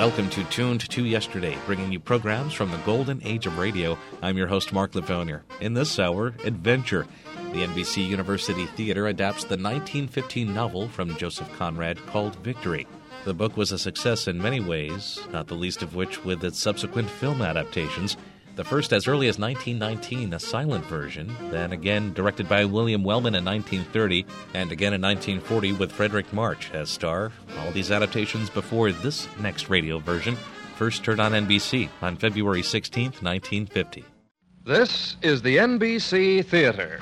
Welcome to Tuned to Yesterday, bringing you programs from the golden age of radio. I'm your host, Mark Lavonia. In this hour, Adventure. The NBC University Theater adapts the 1915 novel from Joseph Conrad called Victory. The book was a success in many ways, not the least of which with its subsequent film adaptations. The first as early as 1919, a silent version, then again directed by William Wellman in 1930, and again in 1940 with Frederick March as star. All these adaptations before this next radio version first aired on NBC on February 16, 1950. This is the NBC Theater.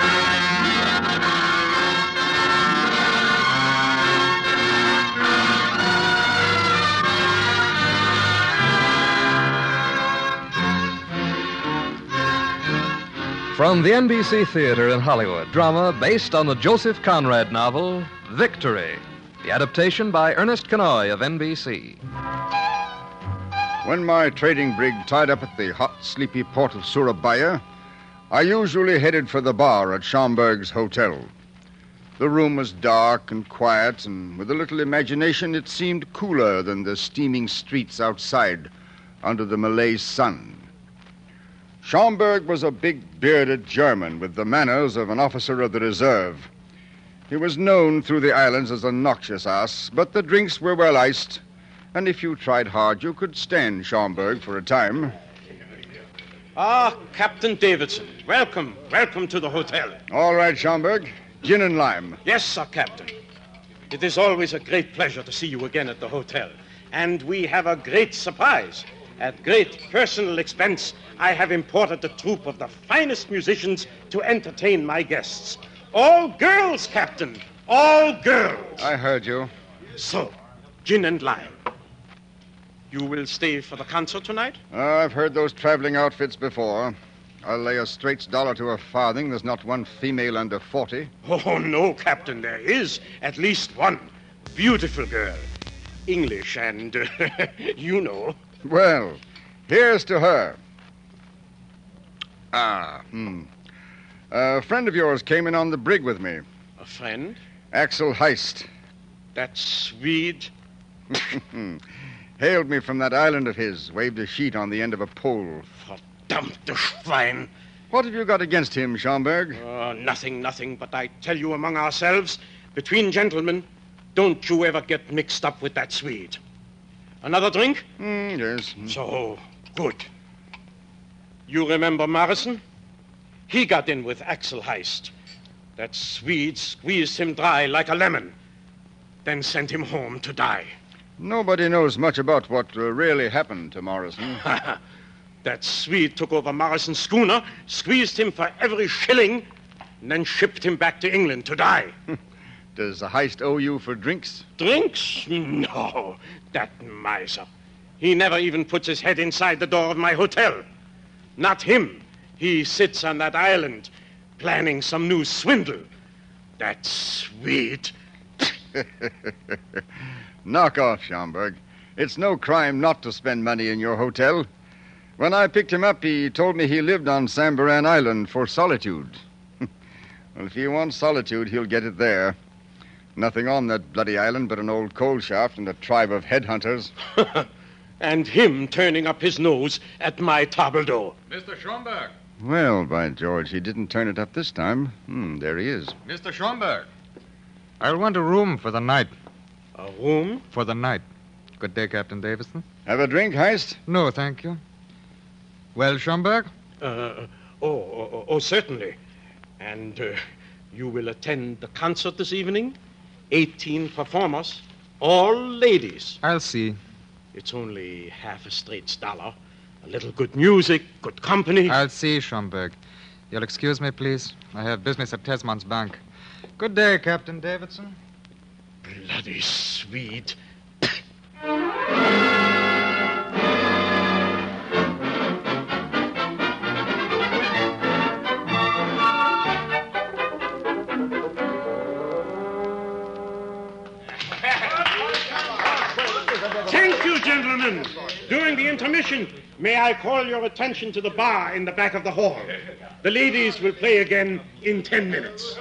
From the NBC Theater in Hollywood, drama based on the Joseph Conrad novel, Victory. The adaptation by Ernest Kenoy of NBC. When my trading brig tied up at the hot, sleepy port of Surabaya, I usually headed for the bar at Schomburg's hotel. The room was dark and quiet, and with a little imagination, it seemed cooler than the steaming streets outside under the Malay sun. Schomburg was a big, bearded German with the manners of an officer of the reserve. He was known through the islands as a noxious ass, but the drinks were well iced, and if you tried hard, you could stand Schomburg for a time. Ah, Captain Davidson. Welcome to the hotel. All right, Schomburg. Gin and lime. Yes, sir, Captain. It is always a great pleasure to see you again at the hotel. And we have a great surprise. At great personal expense, I have imported a troupe of the finest musicians to entertain my guests. All girls, Captain. All girls. I heard you. So, gin and lime. You will stay for the concert tonight? I've heard those traveling outfits before. I'll lay a straight dollar to a farthing there's not one female under 40. Oh, no, Captain. There is at least one beautiful girl. English and, you know. Well, here's to her. A friend of yours came in on the brig with me. A friend? Axel Heist. That Swede? Hailed me from that island of his, waved a sheet on the end of a pole. Verdammte Schwein. What have you got against him, Schomburg? Nothing, but I tell you among ourselves, between gentlemen, don't you ever get mixed up with that Swede. Another drink? Yes. So, good. You remember Morrison? He got in with Axel Heist. That Swede squeezed him dry like a lemon, then sent him home to die. Nobody knows much about what really happened to Morrison. That Swede took over Morrison's schooner, squeezed him for every shilling, and then shipped him back to England to die. Does the Heist owe you for drinks? Drinks? No, that miser. He never even puts his head inside the door of my hotel. Not him. He sits on that island, planning some new swindle. That Swede. Knock off, Schomburg. It's no crime not to spend money in your hotel. When I picked him up, he told me he lived on Sambaran Island for solitude. Well, if he wants solitude, he'll get it there. Nothing on that bloody island but an old coal shaft and a tribe of headhunters. And him turning up his nose at my table d'eau. Mr. Schomburg. Well, by George, he didn't turn it up this time. There he is. Mr. Schomburg. I'll want a room for the night. A room? For the night. Good day, Captain Davison. Have a drink, Heist? No, thank you. Well, Schomburg? Certainly. And you will attend the concert this evening? 18 performers, all ladies. I'll see. It's only half a straight dollar. A little good music, good company. I'll see, Schomburg. You'll excuse me, please. I have business at Tesman's Bank. Good day, Captain Davidson. Bloody Swede. Thank you, gentlemen. During the intermission, may I call your attention to the bar in the back of the hall. The ladies will play again in 10 minutes.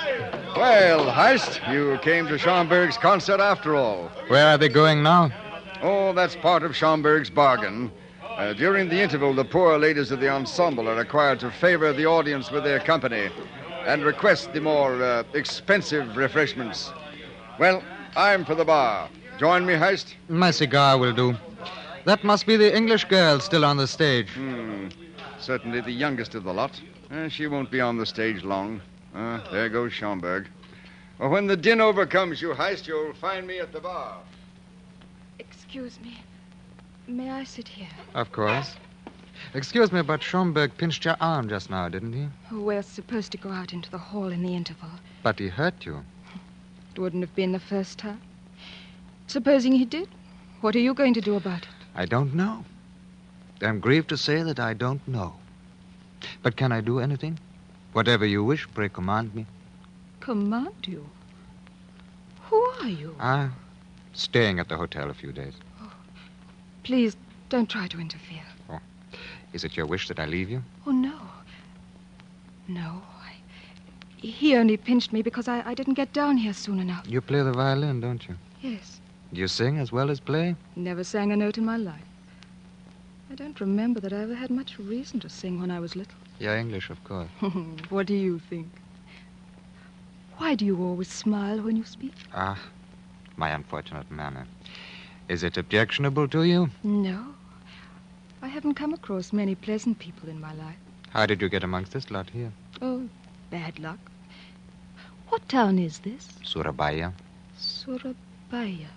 Well, Heist, you came to Schomburg's concert after all. Where are they going now? Oh, that's part of Schomburg's bargain. During the interval, the poor ladies of the ensemble are required to favor the audience with their company and request the more expensive refreshments. Well, I'm for the bar. Join me, Heist? My cigar will do. That must be the English girl still on the stage. Certainly the youngest of the lot. She won't be on the stage long. There goes Schomburg. Well, when the din overcomes you, Heist, you'll find me at the bar. Excuse me. May I sit here? Of course. Excuse me, but Schomburg pinched your arm just now, didn't he? We're supposed to go out into the hall in the interval. But he hurt you. It wouldn't have been the first time. Supposing he did, what are you going to do about it? I don't know. I'm grieved to say that I don't know. But can I do anything? Whatever you wish, pray command me. Command you? Who are you? Staying at the hotel a few days. Please, don't try to interfere. Is it your wish that I leave you? Oh, no. No, he only pinched me because I didn't get down here soon enough. You play the violin, don't you? Yes. Do you sing as well as play? Never sang a note in my life. I don't remember that I ever had much reason to sing when I was little. You're English, of course. What do you think? Why do you always smile when you speak? My unfortunate manner. Is it objectionable to you? No. I haven't come across many pleasant people in my life. How did you get amongst this lot here? Oh, bad luck. What town is this? Surabaya. Surabaya.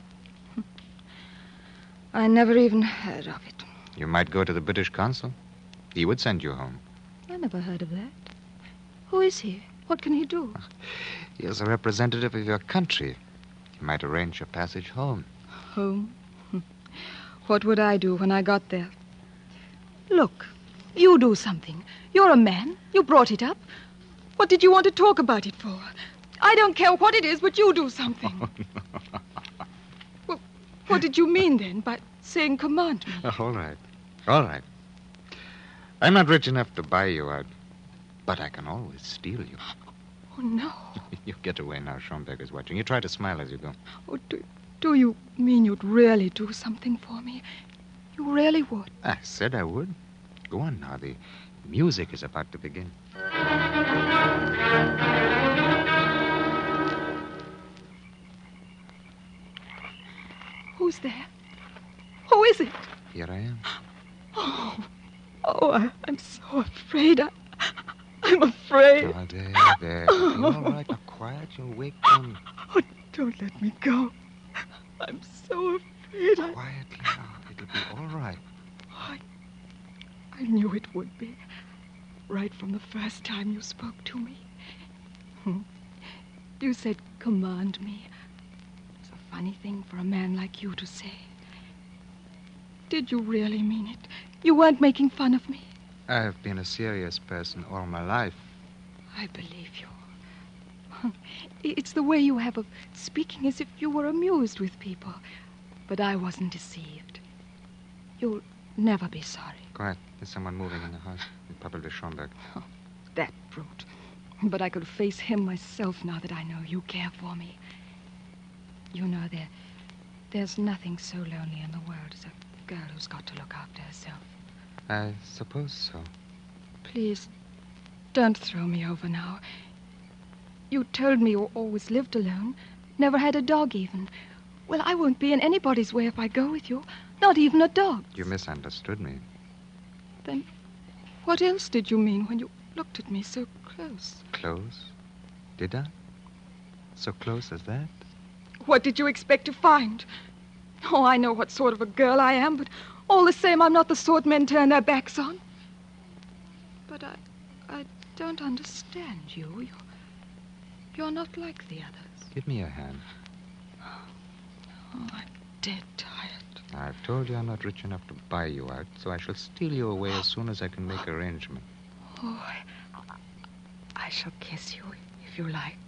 I never even heard of it. You might go to the British consul. He would send you home. I never heard of that. Who is he? What can he do? He is a representative of your country. He might arrange your passage home. Home? What would I do when I got there? Look, you do something. You're a man. You brought it up. What did you want to talk about it for? I don't care what it is, but you do something. Well, what did you mean, then, by saying command me? All right. All right. I'm not rich enough to buy you out, but I can always steal you. Oh, no. You get away now. Schomburg is watching. You try to smile as you go. Oh, do you mean you'd really do something for me? You really would? I said I would. Go on now. The music is about to begin. Who's there? Who is it? Here I am. I'm so afraid. I'm afraid. Oh, there. All right, now quiet. You'll wake them. Oh, don't let me go. I'm so afraid. Quietly now. It'll be all right. I knew it would be. Right from the first time you spoke to me. You said, command me. It's a funny thing for a man like you to say. Did you really mean it? You weren't making fun of me? I have been a serious person all my life. I believe you. It's the way you have of speaking as if you were amused with people. But I wasn't deceived. You'll never be sorry. Quiet. There's someone moving in the house. Probably Schomburg. Oh, that brute. But I could face him myself now that I know you care for me. You know, there's nothing so lonely in the world as a girl who's got to look after herself. I suppose so. Please, don't throw me over now. You told me you always lived alone, never had a dog even. Well, I won't be in anybody's way if I go with you, not even a dog. You misunderstood me. Then what else did you mean when you looked at me so close? Close? Did I? So close as that? What did you expect to find? Oh, I know what sort of a girl I am, but all the same, I'm not the sort men turn their backs on. But I don't understand you. You're not like the others. Give me your hand. Oh, I'm dead tired. I've told you I'm not rich enough to buy you out, so I shall steal you away as soon as I can make arrangements. Oh, I shall kiss you if you like.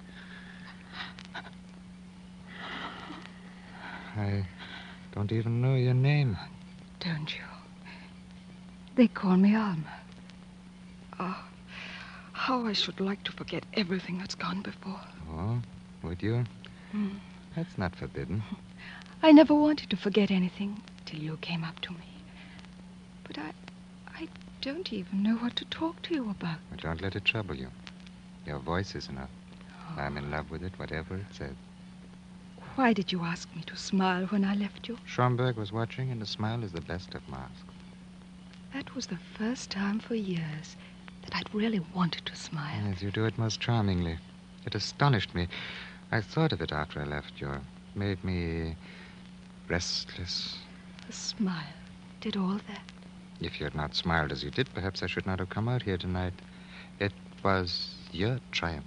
I don't even know your name. Don't you? They call me Alma. Oh, how I should like to forget everything that's gone before. Oh, would you? That's not forbidden. I never wanted to forget anything till you came up to me. But I don't even know what to talk to you about. But don't let it trouble you. Your voice is enough. I'm in love with it, whatever it says. Why did you ask me to smile when I left you? Schomburg was watching, and a smile is the best of masks. That was the first time for years that I'd really wanted to smile. Yes, you do it most charmingly. It astonished me. I thought of it after I left you. It made me restless. A smile did all that. If you had not smiled as you did, perhaps I should not have come out here tonight. It was your triumph.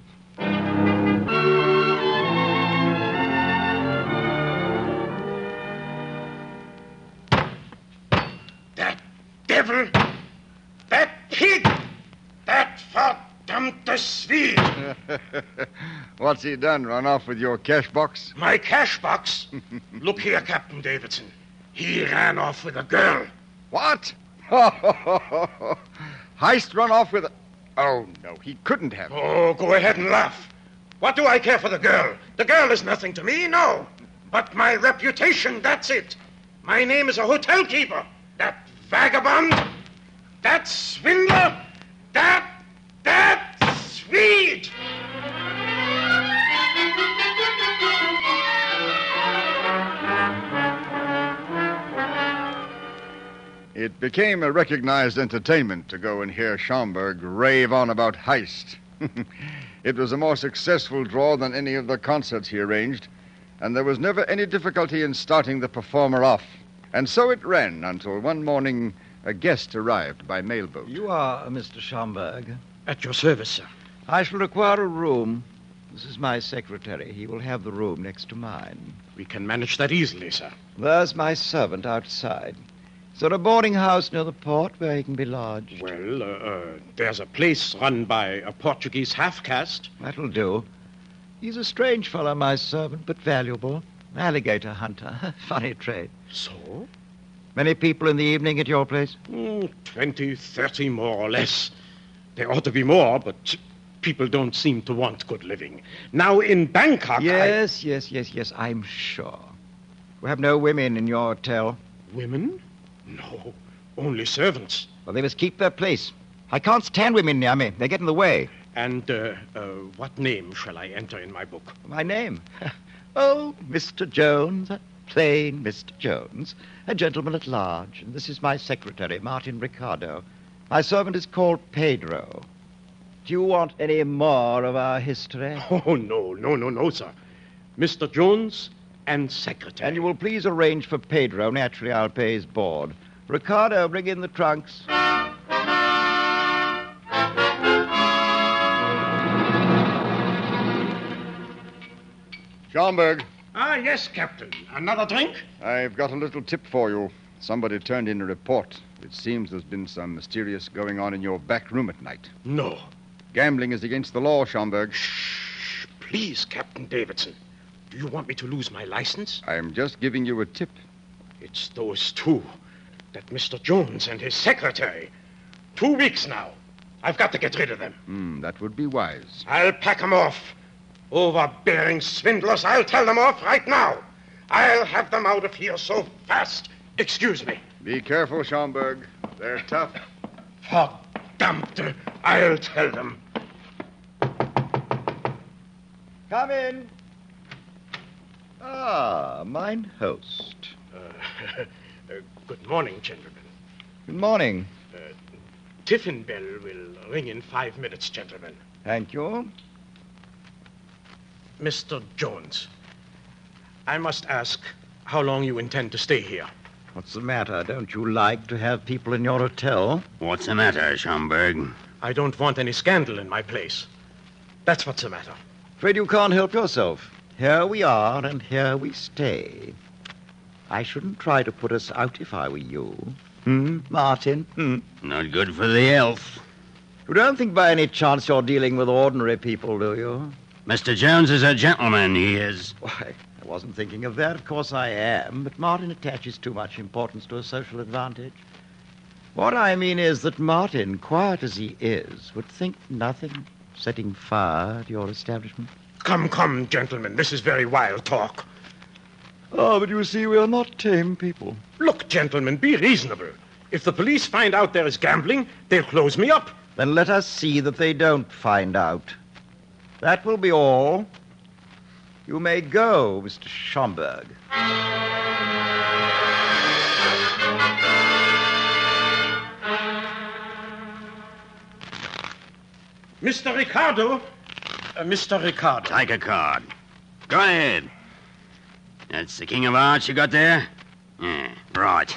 That devil! That pig! That verdammte Swede! What's he done? Run off with your cash box? My cash box? Look here, Captain Davidson. He ran off with a girl. What? Heist run off with a... Oh, no, he couldn't have. Oh, go ahead and laugh. What do I care for the girl? The girl is nothing to me, no. But my reputation, that's it. My name is a hotel keeper. That vagabond, that swindler, that Swede! It became a recognized entertainment to go and hear Schomburg rave on about Heist. It was a more successful draw than any of the concerts he arranged, and there was never any difficulty in starting the performer off. And so it ran until one morning a guest arrived by mailboat. You are Mr. Schomburg. At your service, sir. I shall require a room. This is my secretary. He will have the room next to mine. We can manage that easily, sir. There's my servant outside. Is there a boarding house near the port where he can be lodged? Well, there's a place run by a Portuguese half-caste. That'll do. He's a strange fellow, my servant, but valuable. Alligator hunter. Funny trade. So? Many people in the evening at your place? 20, 30, more or less. There ought to be more, but people don't seem to want good living. Now, in Bangkok, Yes, I'm sure. You have no women in your hotel? Women? No, only servants. Well, they must keep their place. I can't stand women near me. They get in the way. And what name shall I enter in my book? My name? Oh, Mr. Jones, a plain Mr. Jones, a gentleman at large. And this is my secretary, Martin Ricardo. My servant is called Pedro. Do you want any more of our history? Oh, no, sir. Mr. Jones and secretary. And you will please arrange for Pedro. Naturally, I'll pay his board. Ricardo, bring in the trunks. Schomburg, Ah, yes, Captain. Another drink? I've got a little tip for you. Somebody turned in a report. It seems there's been some mysterious going on in your back room at night. No. Gambling is against the law, Schomburg. Shh, please, Captain Davidson. Do you want me to lose my license? I'm just giving you a tip. It's those two. That Mr. Jones and his secretary. 2 weeks now. I've got to get rid of them. That would be wise. I'll pack them off. Overbearing swindlers, I'll tell them off right now. I'll have them out of here so fast. Excuse me. Be careful, Schomburg. They're tough. Verdammte, I'll tell them. Come in. Ah, mine host. Good morning, gentlemen. Good morning. Tiffin bell will ring in 5 minutes, gentlemen. Thank you. Mr. Jones, I must ask how long you intend to stay here. What's the matter? Don't you like to have people in your hotel? What's the matter, Schomburg? I don't want any scandal in my place. That's what's the matter. Afraid you can't help yourself. Here we are, and here we stay. I shouldn't try to put us out if I were you. Martin? Not good for the health. You don't think by any chance you're dealing with ordinary people, do you? Mr. Jones is a gentleman, he is. Why, I wasn't thinking of that. Of course I am. But Martin attaches too much importance to a social advantage. What I mean is that Martin, quiet as he is, would think nothing of setting fire to your establishment. Come, gentlemen. This is very wild talk. Oh, but you see, we are not tame people. Look, gentlemen, be reasonable. If the police find out there is gambling, they'll close me up. Then let us see that they don't find out. That will be all. You may go, Mr. Schomburg. Mr. Ricardo. Mr. Ricardo. Take a card. Go ahead. That's the King of Hearts you got there? Yeah, right.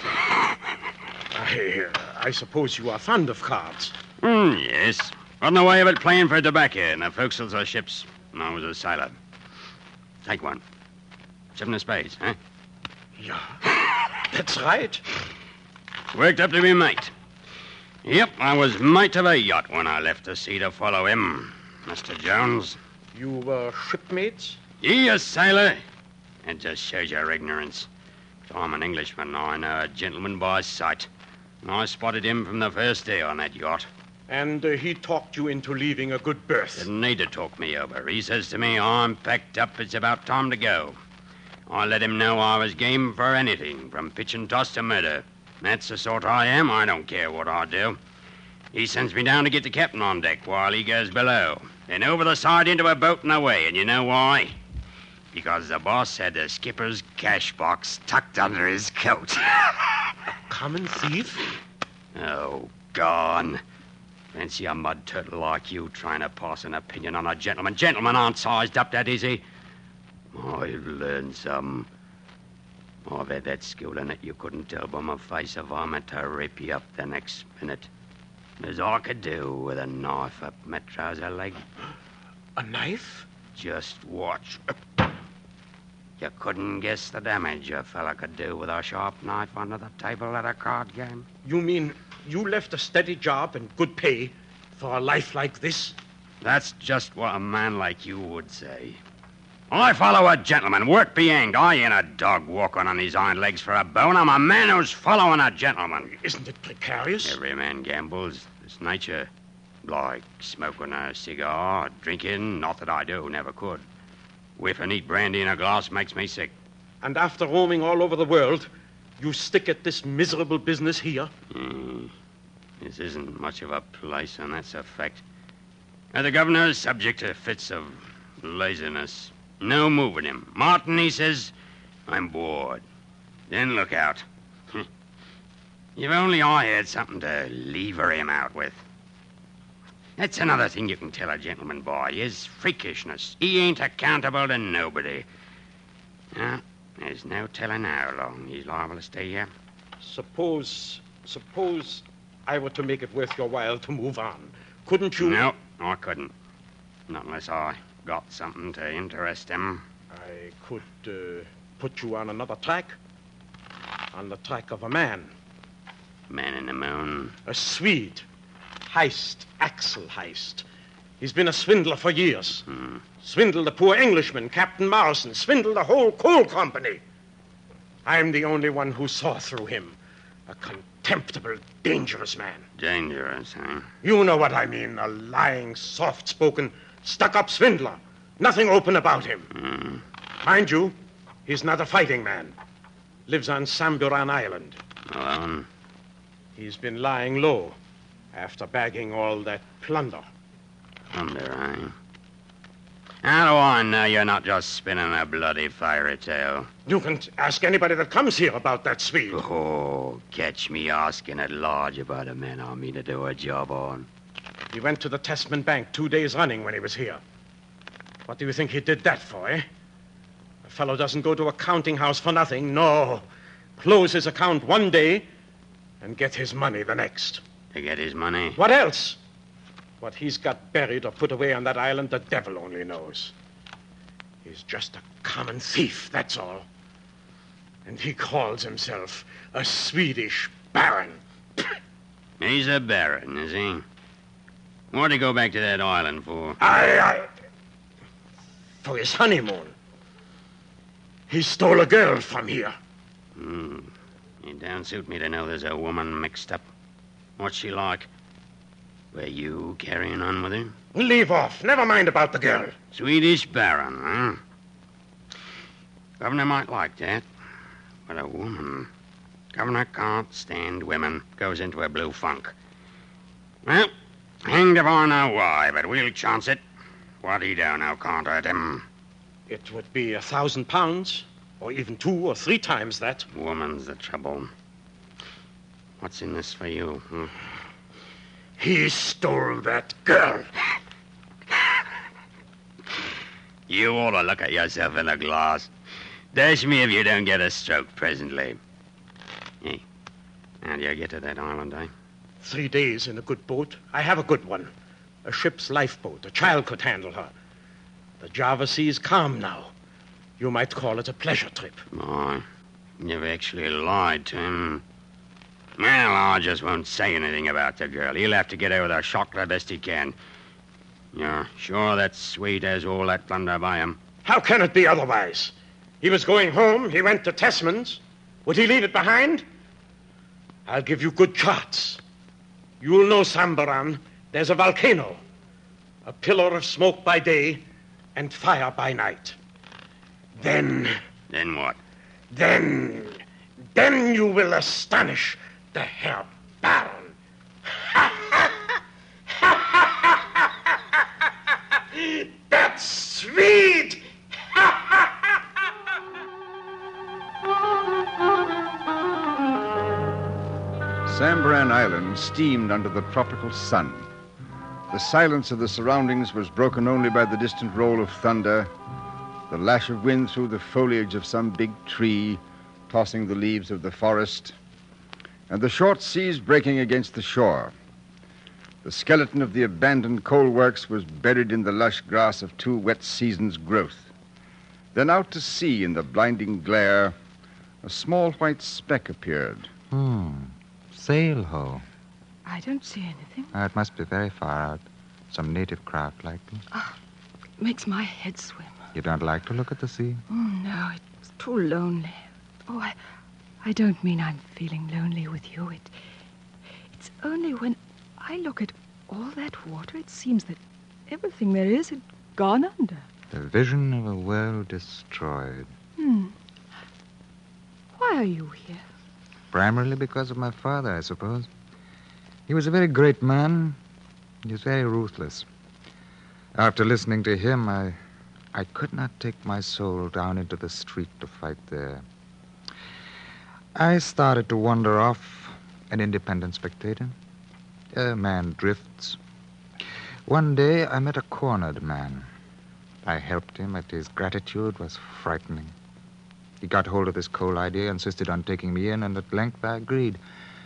I suppose you are fond of cards. Yes. Got in the way of it playing for tobacco in the forecastles of ships when I was a sailor. Take one. 7 of spades, huh? Yeah, that's right. Worked up to be mate. Yep, I was mate of a yacht when I left the sea to follow him, Mr. Jones. You were shipmates? Ye a sailor? It just shows your ignorance. If I'm an Englishman, I know a gentleman by sight. And I spotted him from the first day on that yacht. And he talked you into leaving a good berth? Didn't need to talk me over. He says to me, I'm packed up, it's about time to go. I let him know I was game for anything, from pitch and toss to murder. That's the sort I am. I don't care what I do. He sends me down to get the captain on deck while he goes below. Then over the side into a boat and away. And you know why? Because the boss had the skipper's cash box tucked under his coat. A common thief? Oh, gone. Fancy a mud turtle like you trying to pass an opinion on a gentleman. Gentlemen aren't sized up that easy. I've learned some. I've had that skill in it you couldn't tell by my face if I meant to rip you up the next minute. As I could do with a knife up my trouser leg. A knife? Just watch. You couldn't guess the damage a fella could do with a sharp knife under the table at a card game. You mean you left a steady job and good pay for a life like this? That's just what a man like you would say. I follow a gentleman. Work be hanged. I ain't a dog walking on his hind legs for a bone. I'm a man who's following a gentleman. Isn't it precarious? Every man gambles. It's nature. Like smoking a cigar, drinking. Not that I do, never could. Whiff and eat brandy in a glass makes me sick. And after roaming all over the world, you stick at this miserable business here? This isn't much of a place, and that's a fact. Now, the governor is subject to fits of laziness. No moving him. Martin, he says, I'm bored. Then look out. If only I had something to lever him out with. That's another thing you can tell a gentleman by, his freakishness. He ain't accountable to nobody. Now, there's no telling how long he's liable to stay here. Suppose I were to make it worth your while to move on. Couldn't you? No, I couldn't. Not unless I got something to interest him. I could put you on another track. On the track of a man. Man in the moon. A Swede. Axel Heist. He's been a swindler for years. Swindled the poor Englishman, Captain Morrison. Swindled the whole coal company. I'm the only one who saw through him. A contemptible, dangerous man. Dangerous, huh? You know what I mean. A lying, soft-spoken, stuck-up swindler. Nothing open about him. Mind you, he's not a fighting man. Lives on Samburan Island. Alone? He's been lying low after bagging all that plunder. Plunder, eh? How do I know you're not just spinning a bloody fairy tale? You can ask anybody that comes here about that Swede. Oh, catch me asking at large about a man I mean to do a job on. He went to the Testament Bank 2 days running when he was here. What do you think he did that for, eh? A fellow doesn't go to a counting house for nothing. No. Close his account one day and get his money the next. To get his money? What else? What he's got buried or put away on that island, the devil only knows. He's just a common thief, that's all. And he calls himself a Swedish baron. He's a baron, is he? What'd he go back to that island for? For his honeymoon. He stole a girl from here. It don't suit me to know there's a woman mixed up. What's she like? Were you carrying on with her? Leave off. Never mind about the girl. Swedish baron, huh? Governor might like that. But a woman... Governor can't stand women. Goes into a blue funk. Well, hanged if I know why, but we'll chance it. What he don't know can't hurt him. It would be 1,000 pounds, or even 2 or 3 times that. Woman's the trouble. What's in this for you? He stole that girl. You ought to look at yourself in the glass. Dash me if you don't get a stroke presently. Hey, how do you get to that island, eh? 3 days in a good boat. I have a good one. A ship's lifeboat. A child could handle her. The Java Sea is calm now. You might call it a pleasure trip. Boy, you've actually lied to him. Well, I just won't say anything about the girl. He'll have to get over the shock the best he can. You're sure that Swede has all that plunder by him? How can it be otherwise? He was going home. He went to Tesman's. Would he leave it behind? I'll give you good charts. You'll know Sambaran. There's a volcano. A pillar of smoke by day and fire by night. Then... Then what? Then you will astonish the Herr Baron. That's sweet! Sambaran Island steamed under the tropical sun. The silence of the surroundings was broken only by the distant roll of thunder, the lash of wind through the foliage of some big tree, tossing the leaves of the forest, and the short seas breaking against the shore. The skeleton of the abandoned coal works was buried in the lush grass of 2 wet seasons' growth. Then out to sea in the blinding glare, a small white speck appeared. Sail ho. I don't see anything. It must be very far out. Some native craft, likely. It makes my head swim. You don't like to look at the sea? Oh, no, it's too lonely. Oh, I don't mean I'm feeling lonely with you. It's only when I look at all that water, it seems that everything there is had gone under. The vision of a world destroyed. Why are you here? Primarily because of my father, I suppose. He was a very great man. He was very ruthless. After listening to him, I could not take my soul down into the street to fight there. I started to wander off, an independent spectator. A man drifts. One day, I met a cornered man. I helped him, but his gratitude was frightening. He got hold of this coal idea, insisted on taking me in, and at length I agreed.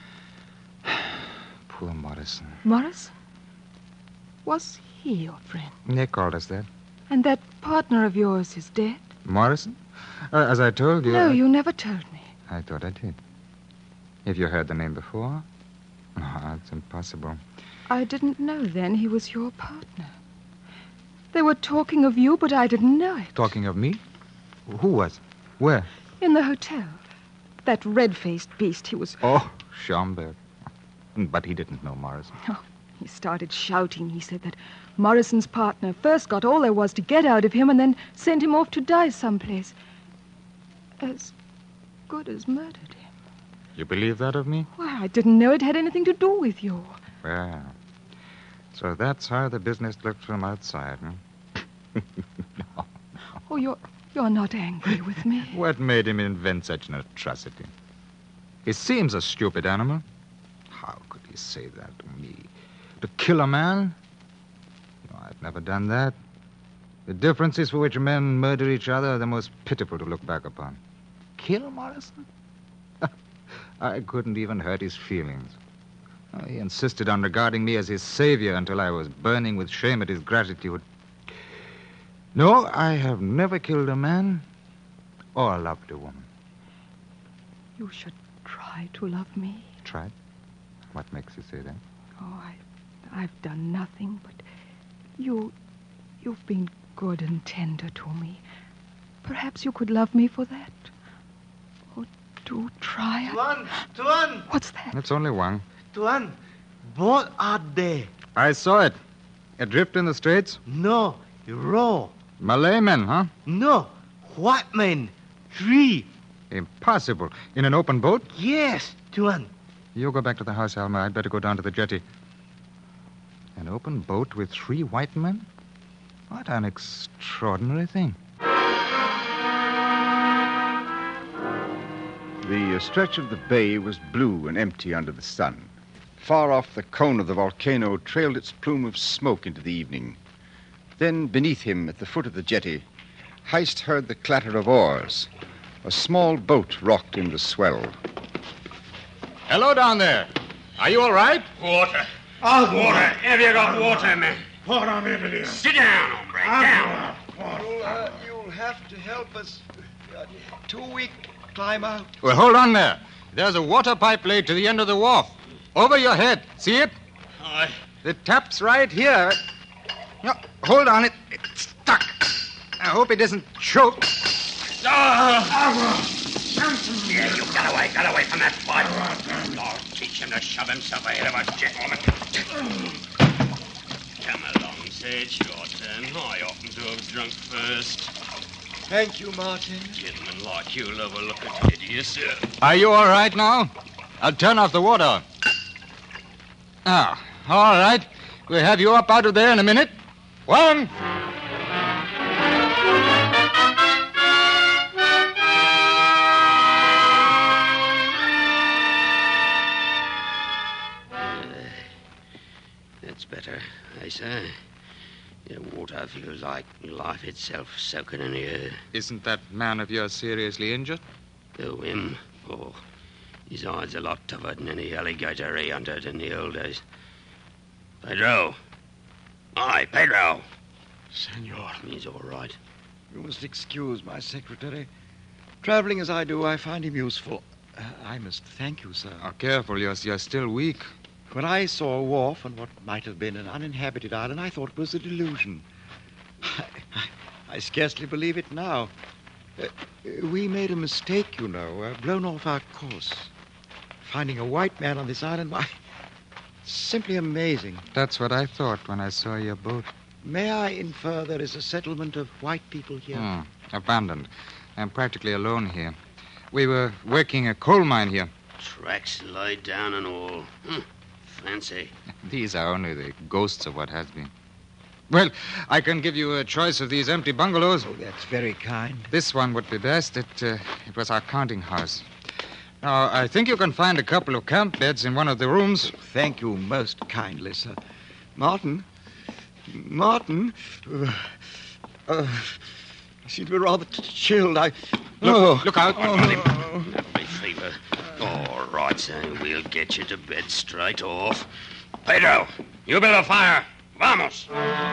Poor Morrison. Morrison? Was he your friend? They called us that. And that partner of yours is dead? Morrison? As I told you... No, you never told me. I thought I did. Have you heard the name before? No, it's impossible. I didn't know then he was your partner. They were talking of you, but I didn't know it. Talking of me? Who was? Where? In the hotel. That red-faced beast, he was... Oh, Schomburg. But he didn't know Morrison. Oh, he started shouting. He said that Morrison's partner first got all there was to get out of him and then sent him off to die someplace. As good as murdered him. You believe that of me? Why, I didn't know it had anything to do with you. Well, so that's how the business looked from outside, huh? No. Oh, you're not angry with me. What made him invent such an atrocity? He seems a stupid animal. How could he say that to me? To kill a man? No, I've never done that. The differences for which men murder each other are the most pitiful to look back upon. Kill Morrison? I couldn't even hurt his feelings. He insisted on regarding me as his savior until I was burning with shame at his gratitude. No, I have never killed a man or loved a woman. You should try to love me. Tried? What makes you say that? Oh, I've done nothing, but you've been good and tender to me. Perhaps you could love me for that. Oh, do try. Tuan! What's that? It's only one. Tuan, what are they? I saw it. Adrift in the straits? No, raw. Malay men, huh? No, white men. 3. Impossible. In an open boat? Yes, Tuan. You go back to the house, Alma. I'd better go down to the jetty. An open boat with 3 white men? What an extraordinary thing. The stretch of the bay was blue and empty under the sun. Far off, the cone of the volcano trailed its plume of smoke into the evening. Then, beneath him, at the foot of the jetty, Heist heard the clatter of oars. A small boat rocked in the swell. Hello down there. Are you all right? Water. Water. Have you got water, man? Sit down, hombre. Down. You'll have to help us. Too weak to climb out. Well, hold on there. There's a water pipe laid to the end of the wharf. Over your head. See it? Aye. The tap's right here. No, hold on. It's stuck. I hope it isn't choked. Yeah, you got away from that pipe. I'll teach him to shove himself ahead of a gentleman. Come along, say it's your turn. I oughtn't to have drunk first. Thank you, Martin. Gentlemen like you'll overlook a kid, sir. Are you all right now? I'll turn off the water. Ah, all right. We'll have you up out of there in a minute. 1. That's better, I say. The water feels like life itself soaking in the air. Isn't that man of yours seriously injured? Oh, him? Oh, his hide's a lot tougher than any alligator he hunted in the old days. Pedro. Aye, Pedro. Senor. He's all right. You must excuse my secretary. Traveling as I do, I find him useful. I must thank you, sir. Oh, careful. You're still weak. When I saw a wharf on what might have been an uninhabited island, I thought it was a delusion. I scarcely believe it now. We made a mistake, you know, blown off our course. Finding a white man on this island, why, simply amazing. That's what I thought when I saw your boat. May I infer there is a settlement of white people here? Abandoned. I'm practically alone here. We were working a coal mine here. Tracks laid down and all. Fancy. These are only the ghosts of what has been. Well, I can give you a choice of these empty bungalows. Oh, that's very kind. This one would be best. It was our counting house. Now, I think you can find a couple of camp beds in one of the rooms. Thank you most kindly, sir. Martin? I seem to be rather chilled. Look out. Lovely fever. All right, son. We'll get you to bed straight off. Pedro, you build a fire. Vamos.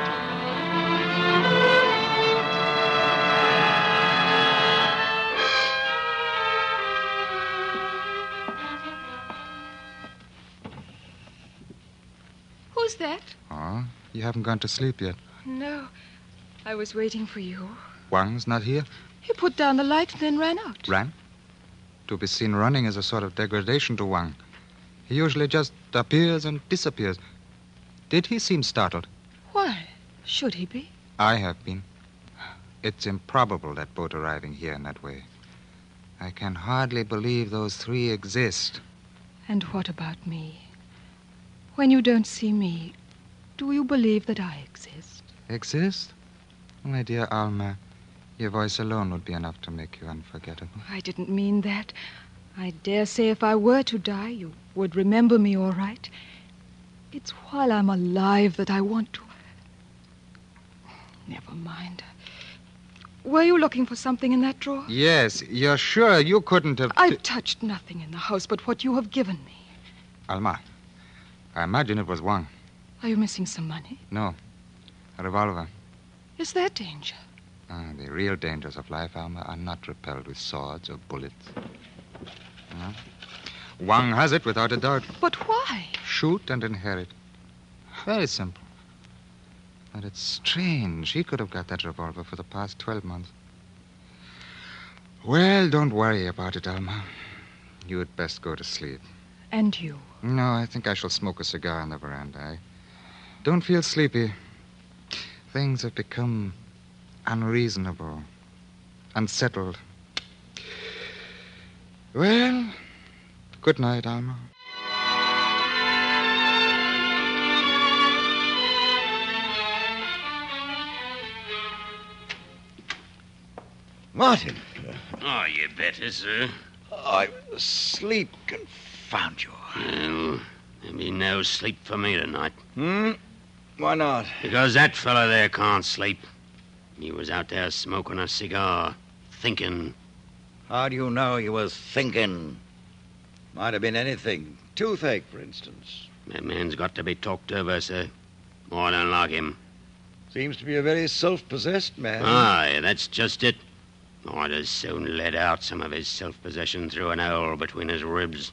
Who's that? Oh, you haven't gone to sleep yet. No. I was waiting for you. Wang's not here? He put down the light and then ran out. Ran? To be seen running is a sort of degradation to Wang. He usually just appears and disappears. Did he seem startled? Why? Should he be? I have been. It's improbable, that boat arriving here in that way. I can hardly believe those 3 exist. And what about me? When you don't see me, do you believe that I exist? Exist? My dear Alma, your voice alone would be enough to make you unforgettable. I didn't mean that. I dare say if I were to die, you would remember me all right. It's while I'm alive that I want to. Never mind. Were you looking for something in that drawer? Yes, you're sure you couldn't have... I've touched nothing in the house but what you have given me. Alma, I imagine it was Wang. Are you missing some money? No, a revolver. Is there danger? The real dangers of life, Alma, are not repelled with swords or bullets. Wang has it without a doubt. But why? Shoot and inherit. Very simple. But it's strange. He could have got that revolver for the past 12 months. Well, don't worry about it, Alma. You'd best go to sleep. And you? No, I think I shall smoke a cigar on the veranda. I don't feel sleepy. Things have become unreasonable, unsettled. Well, good night, Alma. Martin. Oh, you better, sir. I'm asleep. Confound you. Well, there'll be no sleep for me tonight. Why not? Because that fella there can't sleep. He was out there smoking a cigar, thinking. How do you know he was thinking? Might have been anything. Toothache, for instance. That man's got to be talked over, sir. Oh, I don't like him. Seems to be a very self-possessed man. Aye, that's just it. Oh, I'd as soon let out some of his self-possession through an hole between his ribs.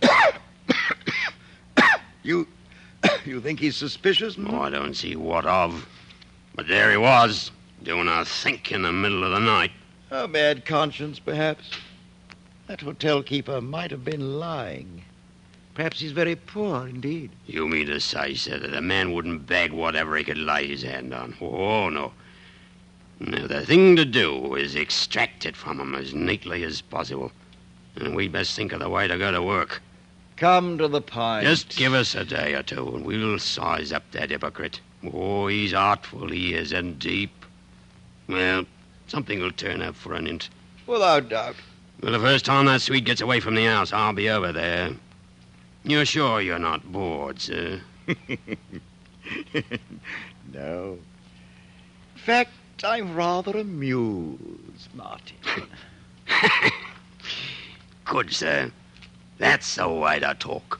You think he's suspicious? Oh, I don't see what of. But there he was, doing a think in the middle of the night. A bad conscience, perhaps. That hotel keeper might have been lying. Perhaps he's very poor indeed. You mean to say, sir, that a man wouldn't beg whatever he could lay his hand on? Oh, no. Now, the thing to do is extract it from him as neatly as possible. And we'd best think of the way to go to work. Come to the point. Just give us a day or two, and we'll size up that hypocrite. Oh, he's artful, he is, and deep. Well, something will turn up for an hint. Without doubt. Well, the first time that Swede gets away from the house, I'll be over there. You're sure you're not bored, sir? No. In fact, I'm rather amused, Martin. Good, sir. That's the way to talk.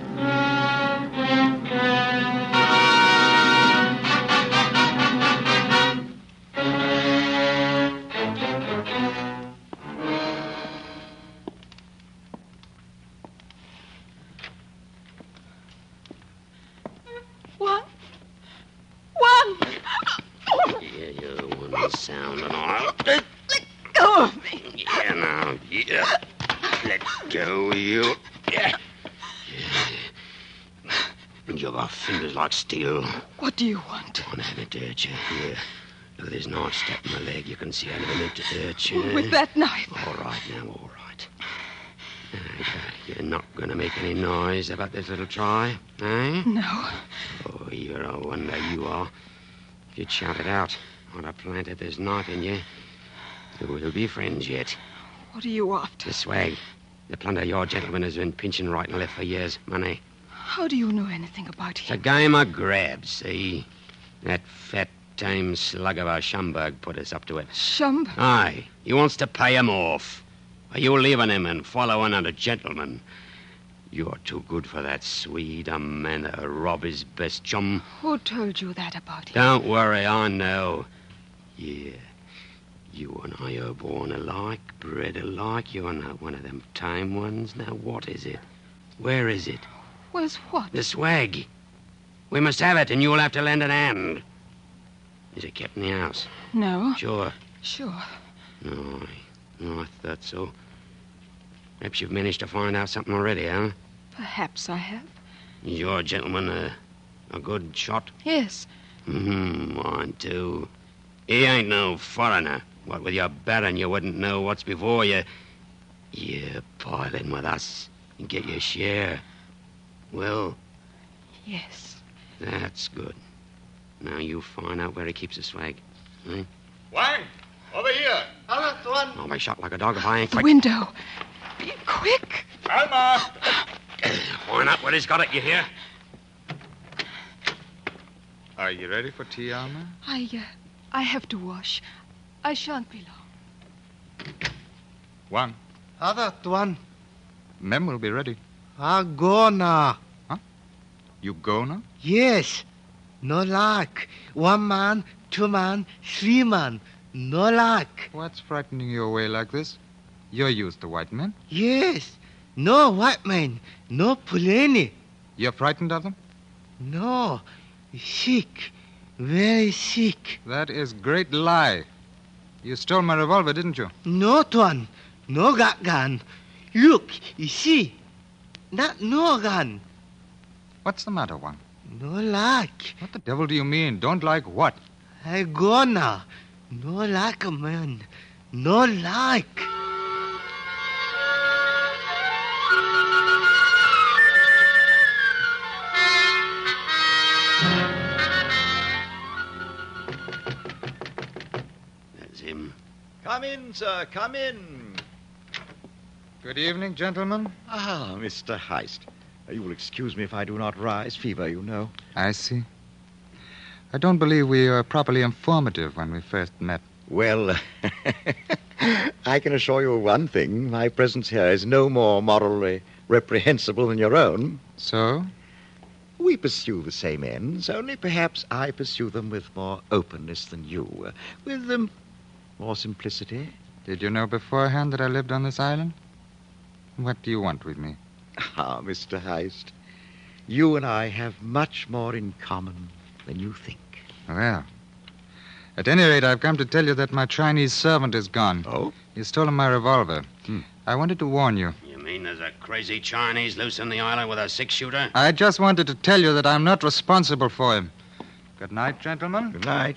Yeah, you're one sound and all. Let go of me. Yeah, now, yeah. Let go, you. Yeah. You've got fingers like steel. What do you want? I haven't to hurt you. Here. Look at this knife stuck in my leg. You can see I never meant to hurt you. With that knife. All right, now, all right. You're not going to make any noise about this little try, eh? No. Oh, you're a wonder, you are. If you'd shout it out, I'd have planted this knife in you. We'll be friends yet. What are you after? The swag. The plunder your gentleman has been pinching right and left for years. Money. How do you know anything about It's a him? game of grabs, see? That fat, tame slug of a Schomburg put us up to it. Schomburg? Aye. He wants to pay him off. Are you leaving him and following another gentleman? You're too good for that Swede, a man to rob his best chum. Who told you that about him? Don't worry, I know. Yeah. You and I are born alike, bred alike. You're not one of them tame ones. Now, what is it? Where is it? Where's what? The swag. We must have it, and you'll have to lend a hand. Is it kept in the house? No. Sure. Sure. No, I thought so. Perhaps you've managed to find out something already, huh? Perhaps I have. Is your gentleman a good shot? Yes. Mine too. He ain't no foreigner. What with your baron, you wouldn't know what's before you. You pile in with us and get your share. Well, Yes. that's good. Now you find out where he keeps the swag. Eh? Wang, over here. Hello, Tuan. I'll be shot like a dog if I ain't The quick. window. Be quick. Alma. Find out where he's got it, you hear? Are you ready for tea, Alma? I have to wash. I shan't be long. One. Hello, Tuan. Mem will be ready. Go now. You go now? Yes. No luck. 1 man, 2 man, 3 man. No luck. What's frightening you away like this? You're used to white men. Yes. No white man. No Puleni. You're frightened of them? No. Sick. Very sick. That is great lie. You stole my revolver, didn't you? No, Tuan. No got gun. Look, you see. Not no gun. What's the matter, Wang? No luck. What the devil do you mean? Don't like what? I go now. No luck, man. No luck. Come in, sir, come in. Good evening, gentlemen. Ah, Mr. Heist. You will excuse me if I do not rise. Fever, you know. I see. I don't believe we were properly informative when we first met. Well, I can assure you of one thing. My presence here is no more morally reprehensible than your own. So? We pursue the same ends, only perhaps I pursue them with more openness than you. With more simplicity. Did you know beforehand that I lived on this island? What do you want with me? Ah, Mr. Heist, you and I have much more in common than you think. Well, at any rate, I've come to tell you that my Chinese servant is gone. Oh? He's stolen my revolver. I wanted to warn you. You mean there's a crazy Chinese loose on the island with a six-shooter? I just wanted to tell you that I'm not responsible for him. Good night, gentlemen. Good night.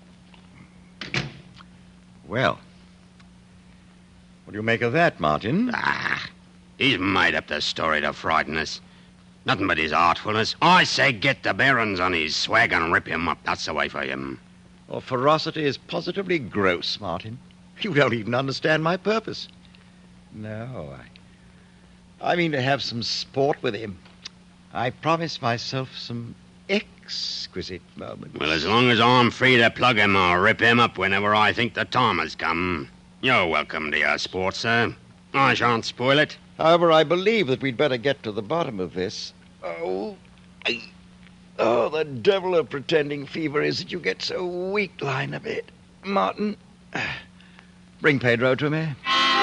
Well, what do you make of that, Martin? He's made up the story to frighten us. Nothing but his artfulness. I say get the bearings on his swag and rip him up. That's the way for him. Your ferocity is positively gross, Martin. You don't even understand my purpose. No, I mean to have some sport with him. I promise myself some exquisite moments. Well, as long as I'm free to plug him, I'll rip him up whenever I think the time has come. You're welcome to your sport, sir. I shan't spoil it. However, I believe that we'd better get to the bottom of this. The devil of pretending fever is that you get so weak lying a bit. Martin, bring Pedro to me.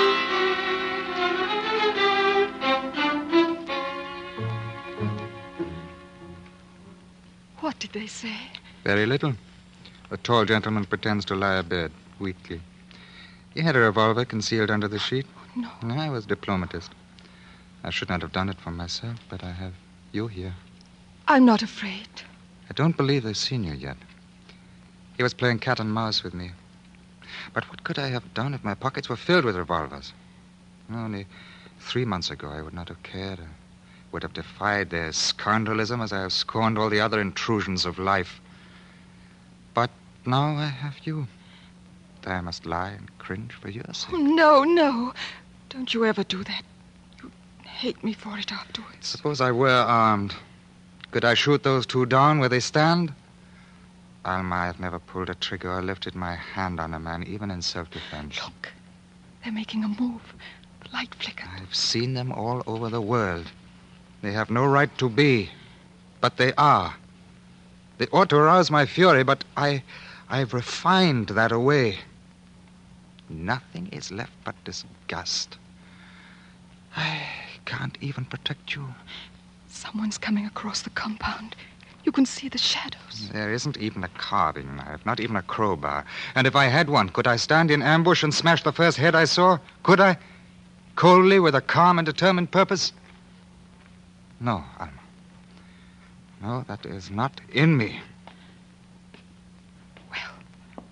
What did they say? Very little. A tall gentleman pretends to lie abed, weakly. He had a revolver concealed under the sheet. No. I was a diplomatist. I should not have done it for myself, but I have you here. I'm not afraid. I don't believe they've seen you yet. He was playing cat and mouse with me. But what could I have done if my pockets were filled with revolvers? Only 3 months ago, I would not have cared. I would have defied their scoundrelism as I have scorned all the other intrusions of life. But now I have you. I must lie and cringe for your sake. Oh, no. Don't you ever do that. You'd hate me for it afterwards. Suppose I were armed. Could I shoot those two down where they stand? Alma, I've never pulled a trigger or lifted my hand on a man, even in self-defense. Look, they're making a move. The light flickered. I've seen them all over the world. They have no right to be, but they are. They ought to arouse my fury, but I've refined that away. Nothing is left but disgust. I can't even protect you. Someone's coming across the compound. You can see the shadows. There isn't even a carving knife, not even a crowbar. And if I had one, could I stand in ambush and smash the first head I saw? Could I? Coldly, with a calm and determined purpose? No, Alma. No, that is not in me. Well.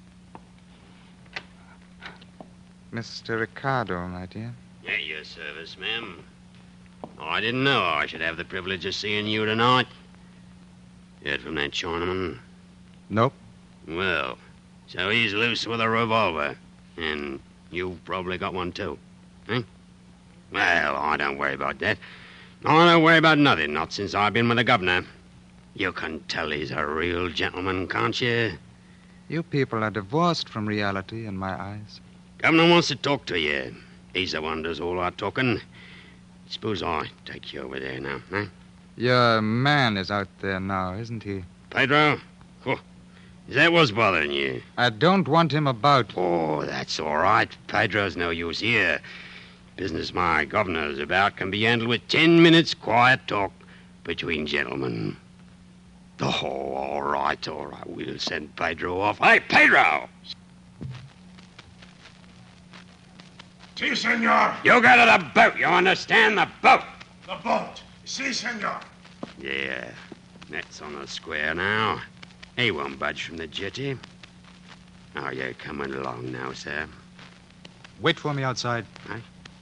Mr. Ricardo, my dear. At your service, ma'am. I didn't know I should have the privilege of seeing you tonight. Heard from that Chinaman? Nope. Well, so he's loose with a revolver. And you've probably got one too. Eh? Well, I don't worry about that. I don't worry about nothing, not since I've been with the governor. You can tell he's a real gentleman, can't you? You people are divorced from reality in my eyes. Governor wants to talk to you. He's the one who does all our talking. Suppose I take you over there now, eh? Your man is out there now, isn't he? Pedro? Oh, is that what's bothering you? I don't want him about. Oh, that's all right. Pedro's no use here. Business my governor's about can be handled with 10 minutes quiet talk between gentlemen. Oh, all right. We'll send Pedro off. Hey, Pedro! Si, senor. You go to the boat. You understand? The boat. The boat. Si, senor. Yeah, that's on the square now. He won't budge from the jetty. Are you coming along now, sir? Wait for me outside. Huh?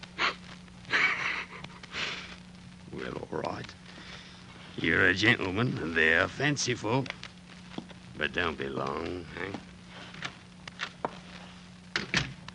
Well, all right. You're a gentleman, and they're fanciful. But don't be long, eh?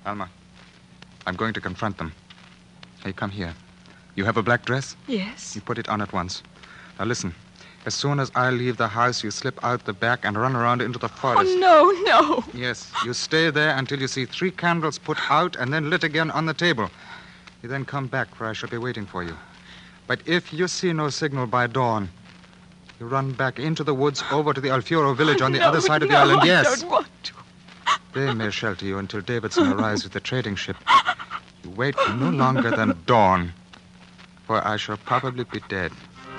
Alma, I'm going to confront them. Hey, come here. You have a black dress? Yes. You put it on at once. Now listen. As soon as I leave the house, you slip out the back and run around into the forest. Oh, no. Yes, you stay there until you see 3 candles put out and then lit again on the table. You then come back, for I shall be waiting for you. But if you see no signal by dawn, you run back into the woods over to the Alfiero village on the other side of the island. Yes. I don't want to. They may shelter you until Davidson arrives with the trading ship. You wait no longer than dawn, for I shall probably be dead.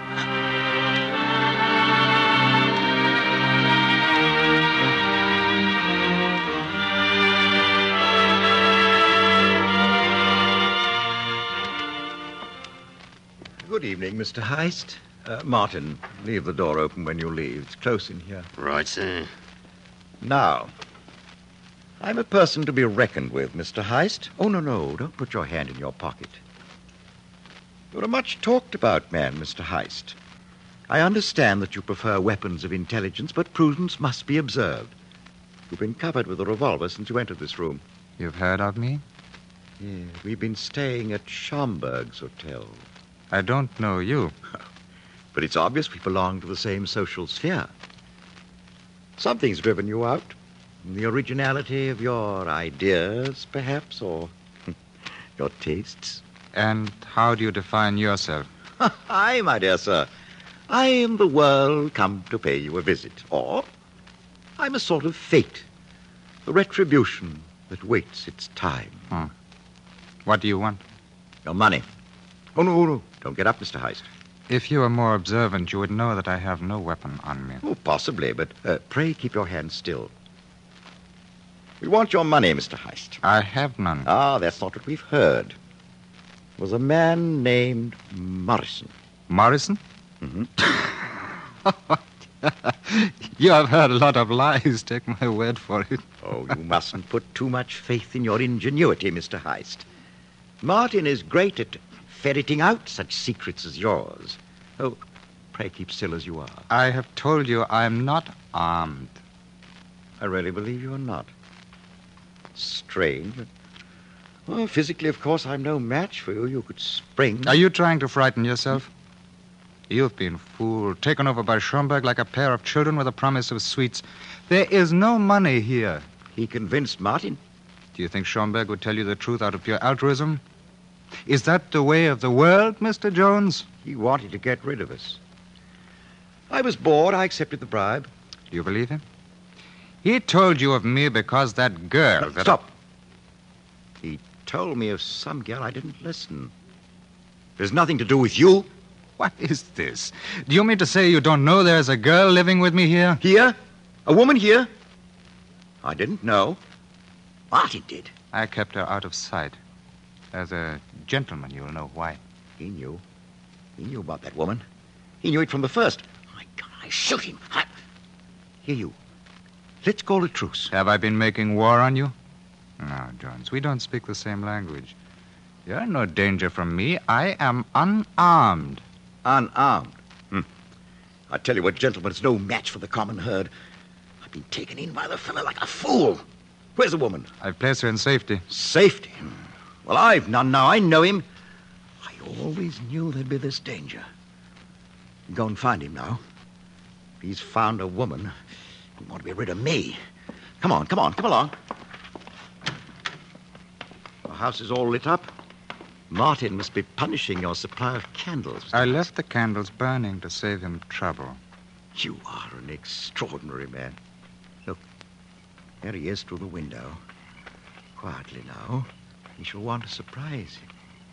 Good evening, Mr. Heist. Martin, leave the door open when you leave. It's close in here. Right, sir. Now, I'm a person to be reckoned with, Mr. Heist. Oh, no, don't put your hand in your pocket. You're a much talked about man, Mr. Heist. I understand that you prefer weapons of intelligence, but prudence must be observed. You've been covered with a revolver since you entered this room. You've heard of me? Yeah, we've been staying at Schomburg's Hotel. I don't know you. But it's obvious we belong to the same social sphere. Something's driven you out. The originality of your ideas, perhaps, or your tastes. And how do you define yourself? I, my dear sir, I am the world come to pay you a visit. Or I'm a sort of fate, the retribution that waits its time. What do you want? Your money. Oh, no. Don't get up, Mr. Heist. If you were more observant, you would know that I have no weapon on me. Oh, possibly, but pray keep your hands still. We want your money, Mr. Heist. I have none. Ah, that's not what we've heard. There was a man named Morrison. Morrison? Mm-hmm. You have heard a lot of lies, take my word for it. Oh, you mustn't put too much faith in your ingenuity, Mr. Heist. Martin is great at ferreting out such secrets as yours. Oh, pray keep still as you are. I have told you I am not armed. I really believe you are not. Strange. Well, physically, of course, I'm no match for you. You could spring. Are you trying to frighten yourself? You've been fooled, taken over by Schomburg like a pair of children with a promise of sweets. There is no money here. He convinced Martin. Do you think Schomburg would tell you the truth out of pure altruism? Is that the way of the world, Mr. Jones? He wanted to get rid of us. I was bored. I accepted the bribe. Do you believe him? He told you of me because that girl... No, stop. He told me of some girl. I didn't listen. There's nothing to do with you. What is this? Do you mean to say you don't know there's a girl living with me here? Here? A woman here? I didn't know. Martin did. I kept her out of sight. As a gentleman, you'll know why. He knew. He knew about that woman. He knew it from the first. My God, I shoot him. Here, you. Let's call a truce. Have I been making war on you? No, Jones, we don't speak the same language. You're in no danger from me. I am unarmed. Unarmed? I tell you what, gentlemen, it's no match for the common herd. I've been taken in by the fellow like a fool. Where's the woman? I've placed her in safety. Safety? Well, I've none now. I know him. I always knew there'd be this danger. Go and find him now. If he's found a woman, he want to be rid of me. Come on, come along. The house is all lit up. Martin must be punishing your supply of candles. I left the candles burning to save him trouble. You are an extraordinary man. Look, there he is through the window. Quietly now. We shall want to surprise him.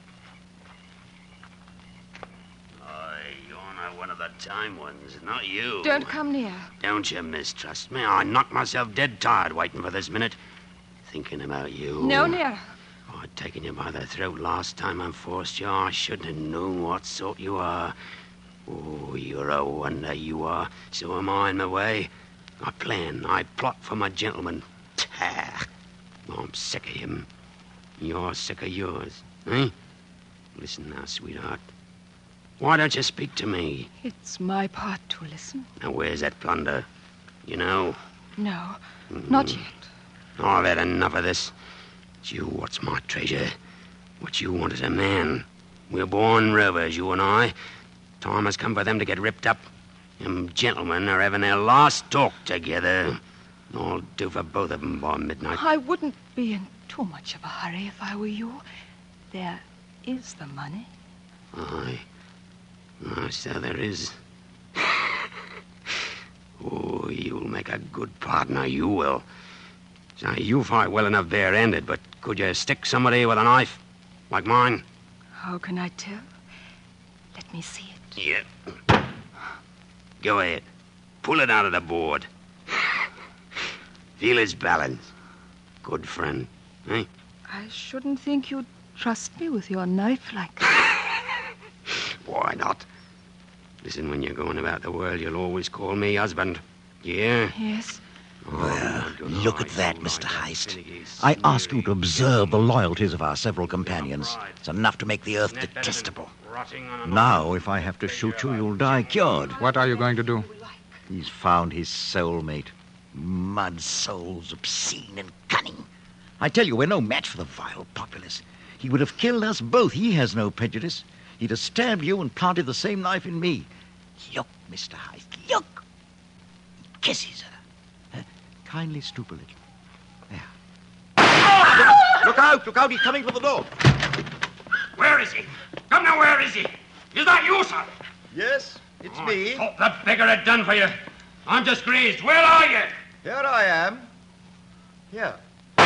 You're not one of the time ones, not you. Don't come near. Don't you mistrust me? I knocked myself dead tired waiting for this minute. Thinking about you. No near. I'd taken you by the throat last time and forced you. I shouldn't have known what sort you are. Oh, you're a wonder, you are. So am I in my way. I plan, I plot for my gentleman. Tah! I'm sick of him. You're sick of yours, eh? Listen now, sweetheart. Why don't you speak to me? It's my part to listen. Now, where's that plunder? You know? No, not yet. I've had enough of this. It's you what's my treasure. What you want as a man. We're born rovers, you and I. Time has come for them to get ripped up. Them gentlemen are having their last talk together. I'll do for both of them by midnight. I wouldn't be in too much of a hurry if I were you. There is the money. Aye. So there is. Oh, you'll make a good partner, you will. So you fight well enough barehanded, but could you stick somebody with a knife? Like mine? How can I tell? Let me see it. Yeah. Go ahead. Pull it out of the board. Feel its balance. Good friend, eh? I shouldn't think you'd trust me with your knife like that. Why not? Listen, when you're going about the world, you'll always call me husband. Yeah? Yes. Well, look at that, Mr. Heist. I ask you to observe the loyalties of our several companions. It's enough to make the earth detestable. Now, if I have to shoot you, you'll die cured. What are you going to do? He's found his soulmate. Mud souls, obscene and cunning. I tell you, we're no match for the vile populace. He would have killed us both. He has no prejudice. He'd have stabbed you and planted the same knife in me. Look, Mr. Heist, look. He kisses her. Kindly stoop a little. There. Look out, he's coming for the door. Where is he? Come now, where is he? Is that you, sir? Yes, it's me. I thought the beggar had done for you. I'm just grazed. Where are you? Here I am. Here.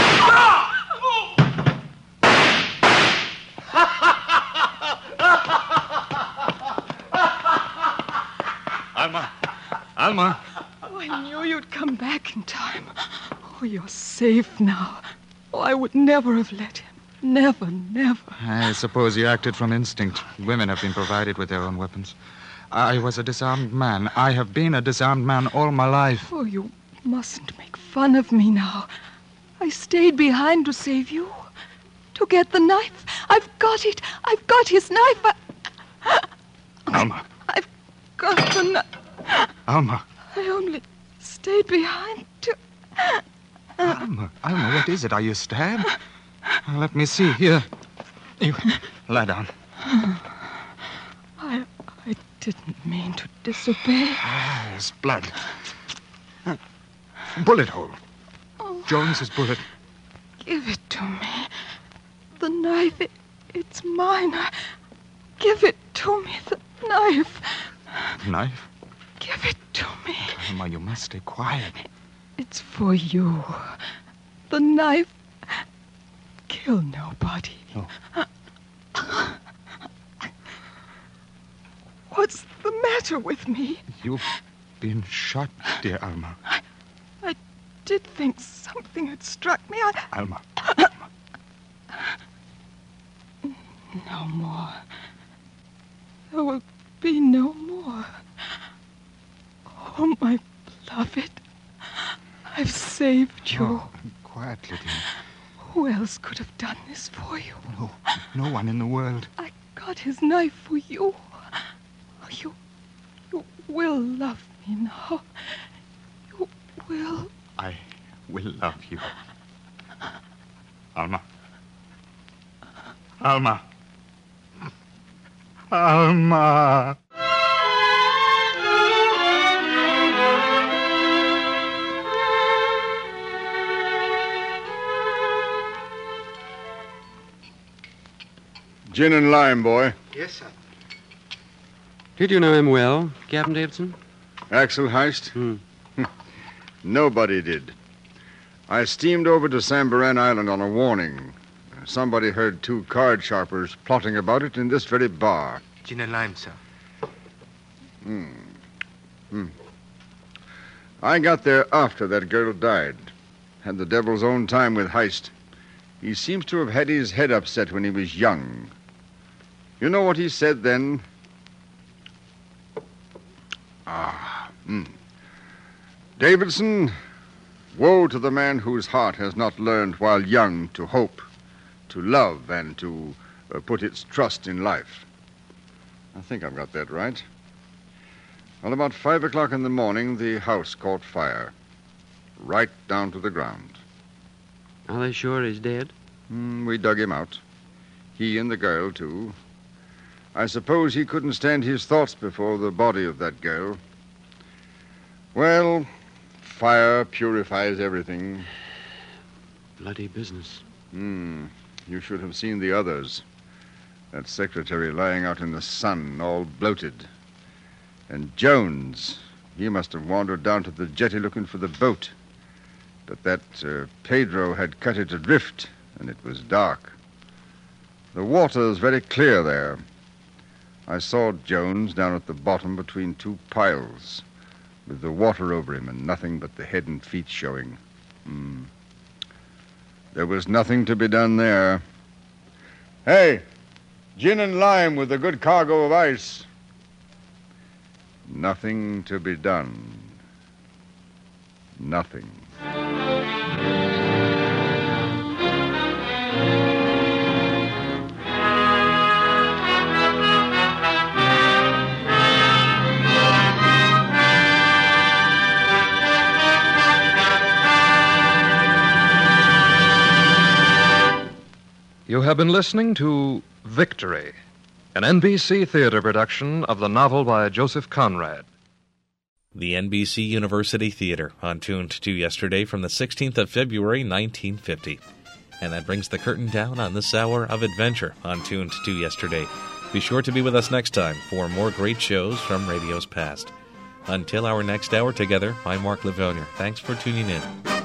Alma. Oh, I knew you'd come back in time. Oh, you're safe now. Oh, I would never have let him. Never, never. I suppose you acted from instinct. Women have been provided with their own weapons. I was a disarmed man. I have been a disarmed man all my life. Oh, you mustn't make fun of me now. I stayed behind to save you. To get the knife. I've got it. I've got his knife. Alma. I've got the knife. Alma. I only stayed behind to... Alma, what is it? Are you stabbed? Let me see. Here. You lie down. I didn't mean to disobey. There's blood. Bullet hole. Oh. Jones's bullet. Give it to me. The knife, it's mine. Give it to me, the knife. Knife? Give it to me. Alma, you must stay quiet. It's for you. The knife. Kill nobody. No. What's the matter with me? You've been shot, dear Alma. I did think something had struck me. Alma. No more. There will be no more. Oh, my beloved. I've saved you. Oh, quietly, dear. Who else could have done this for you? No one in the world. I got his knife for you. You will love me now. You will. I will love you. Alma. Alma. Alma. Gin and lime, boy. Yes, sir. Did you know him well, Captain Davidson? Axel Heist? Nobody did. I steamed over to Sambaran Island on a warning. Somebody heard two card sharpers plotting about it in this very bar. Gin and lime, sir. I got there after that girl died. Had the devil's own time with Heist. He seems to have had his head upset when he was young. You know what he said then? Davidson, woe to the man whose heart has not learned while young to hope, to love, and to put its trust in life. I think I've got that right. Well, about 5 o'clock in the morning, the house caught fire. Right down to the ground. Are they sure he's dead? We dug him out. He and the girl, too. I suppose he couldn't stand his thoughts before the body of that girl. Well, fire purifies everything. Bloody business. You should have seen the others. That secretary lying out in the sun, all bloated. And Jones, he must have wandered down to the jetty looking for the boat. But that Pedro had cut it adrift, and it was dark. The water's very clear there. I saw Jones down at the bottom between two piles, with the water over him and nothing but the head and feet showing. There was nothing to be done there. Hey, gin and lime with a good cargo of ice. Nothing to be done. Nothing. You have been listening to Victory, an NBC theater production of the novel by Joseph Conrad. The NBC University Theater on Tuned to Yesterday from the 16th of February, 1950. And that brings the curtain down on this hour of adventure on Tuned to Yesterday. Be sure to be with us next time for more great shows from radio's past. Until our next hour together, I'm Mark Livonia. Thanks for tuning in.